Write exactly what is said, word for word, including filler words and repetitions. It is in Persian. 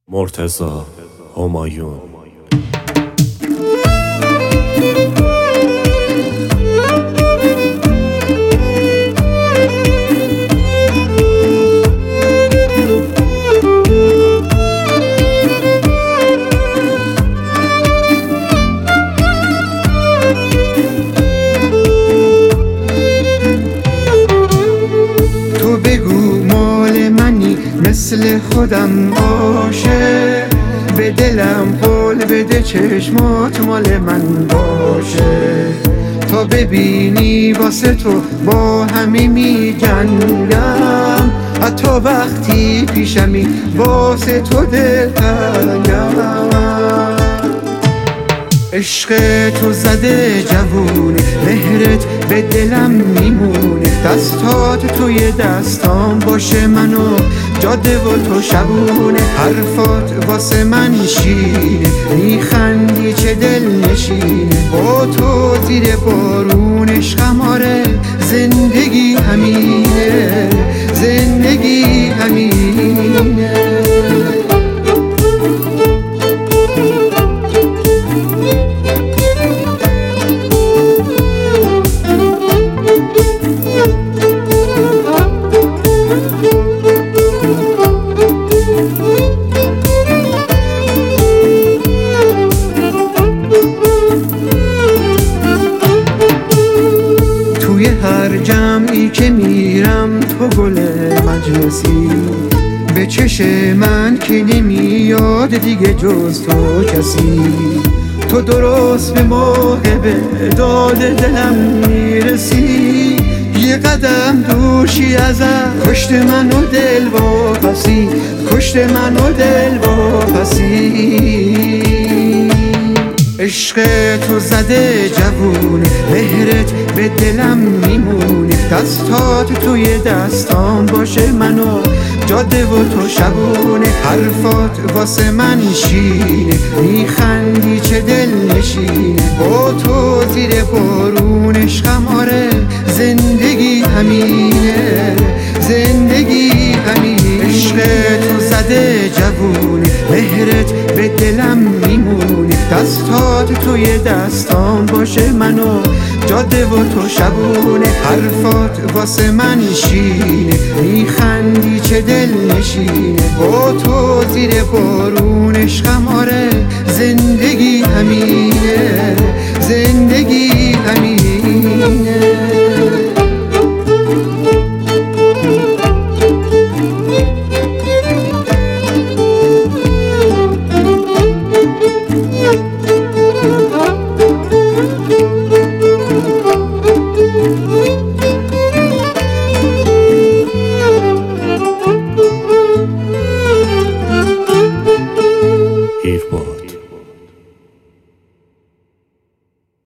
مرتضی همایون. تو بگو مال منی مثل خودم باشه، به دلم قول بده چشمات مال من باشه. تا ببینی واسه تو با همه می جنگم، حتی وقتی پیشمی واسه تو دلتنگم. عشق تو زده جوونه، مهرت به دلم میمونه. دستات توی دستام باشه منو جاده و تو شبونه. حرفات واسه من شیرینه، میخندی چه دل نشینه. با تو زیر بارون عشقم، آره زندگی همینه، زندگی همینه. توی هر جمعی که میرم تو گل مجلسی، به چش من که نمیاد دیگه جز تو کسی. تو درست به موقع به داد دلم میرسی، یه قدم دوشی ازم کشت من و دل واپسی، کشت من و دل واپسی. عشق تو زده جوونه، مهرت به دلم میمونه. دستات توی دستام باشه منو جاده و تو شبونه. حرفات واسه من شیرینه، میخندی چه دل نشینه. با تو زیر بارون عشقم، آره زندگی همینه، زندگی همینه. عشق تو زده جوونه، مهرت به دلم میمونه. دستات توی دستام باشه منو جاده و تو شبونه. حرفات واسه من شیرینه، میخندی چه دل نشینه. با تو زیر بارون عشقم، آره زندگی همینه، زندگی همینه. هیربو